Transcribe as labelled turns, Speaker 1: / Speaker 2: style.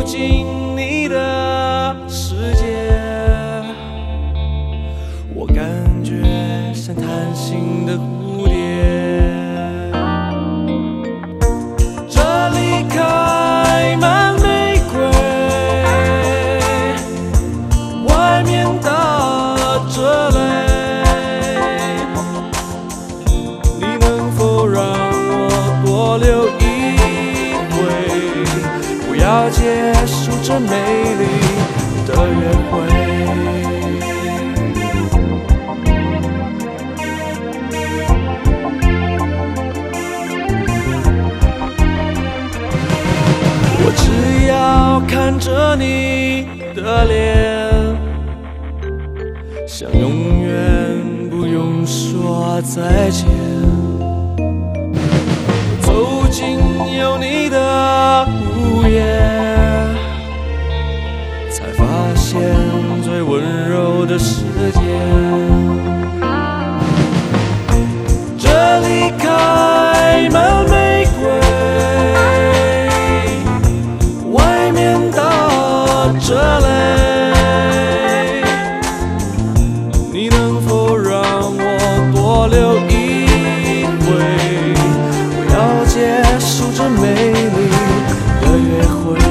Speaker 1: 进你的世界，我感觉像贪心的蝴蝶。这里开满玫瑰，外面打着雷，你能否让我多留一会，不要结束这美丽的约会。我只要看着你的脸，想永远不用说再见。走进有你的午夜，才发现最温柔的世界。这里开满玫瑰，外面打着雷，你能否让我多留一会，不要结束这美丽的约会。